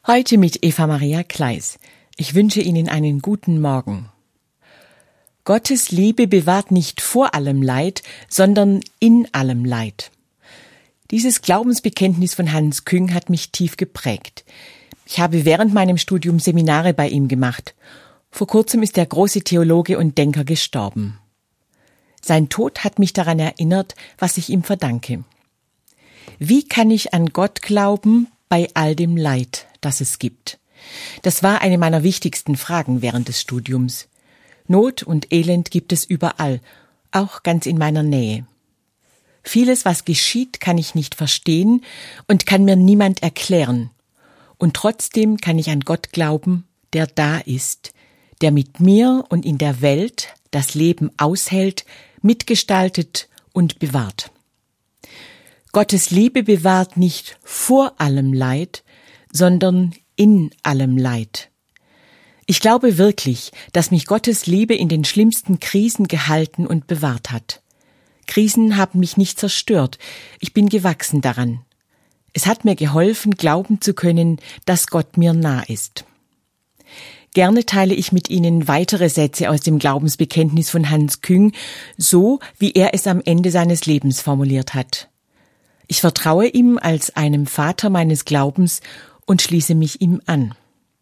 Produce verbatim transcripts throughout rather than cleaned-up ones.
Heute mit Eva Maria Kleis. Ich wünsche Ihnen einen guten Morgen. Gottes Liebe bewahrt nicht vor allem Leid, sondern in allem Leid. Dieses Glaubensbekenntnis von Hans Küng hat mich tief geprägt. Ich habe während meinem Studium Seminare bei ihm gemacht. Vor kurzem ist der große Theologe und Denker gestorben. Sein Tod hat mich daran erinnert, was ich ihm verdanke. Wie kann ich an Gott glauben bei all dem Leid, das es gibt? Das war eine meiner wichtigsten Fragen während des Studiums. Not und Elend gibt es überall, auch ganz in meiner Nähe. Vieles, was geschieht, kann ich nicht verstehen und kann mir niemand erklären. Und trotzdem kann ich an Gott glauben, der da ist, der mit mir und in der Welt das Leben aushält, mitgestaltet und bewahrt. Gottes Liebe bewahrt nicht vor allem Leid, sondern in allem Leid. Ich glaube wirklich, dass mich Gottes Liebe in den schlimmsten Krisen gehalten und bewahrt hat. Krisen haben mich nicht zerstört, ich bin gewachsen daran. Es hat mir geholfen, glauben zu können, dass Gott mir nah ist. Gerne teile ich mit Ihnen weitere Sätze aus dem Glaubensbekenntnis von Hans Küng, so wie er es am Ende seines Lebens formuliert hat. Ich vertraue ihm als einem Vater meines Glaubens und schließe mich ihm an.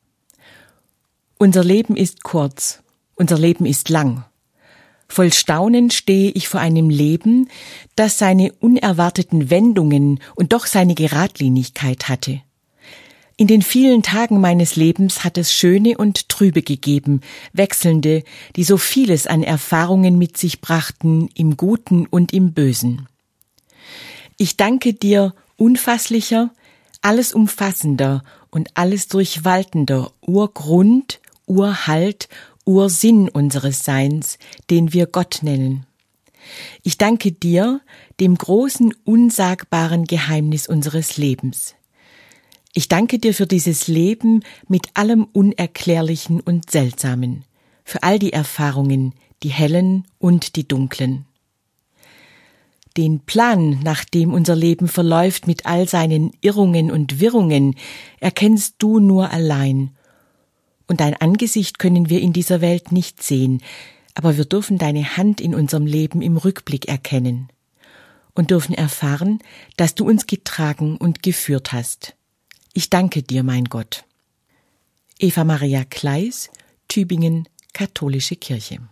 Unser Leben ist kurz, unser Leben ist lang. Voll Staunen stehe ich vor einem Leben, das seine unerwarteten Wendungen und doch seine Geradlinigkeit hatte. In den vielen Tagen meines Lebens hat es schöne und trübe gegeben, wechselnde, die so vieles an Erfahrungen mit sich brachten, im Guten und im Bösen. Ich danke dir, unfasslicher, alles umfassender und alles durchwaltender Urgrund, Urhalt, Ursinn unseres Seins, den wir Gott nennen. Ich danke dir, dem großen, unsagbaren Geheimnis unseres Lebens. Ich danke dir für dieses Leben mit allem Unerklärlichen und Seltsamen, für all die Erfahrungen, die hellen und die dunklen. Den Plan, nach dem unser Leben verläuft mit all seinen Irrungen und Wirrungen, erkennst du nur allein. Und dein Angesicht können wir in dieser Welt nicht sehen, aber wir dürfen deine Hand in unserem Leben im Rückblick erkennen und dürfen erfahren, dass du uns getragen und geführt hast. Ich danke dir, mein Gott. Eva Maria Kleis, Tübingen, Katholische Kirche.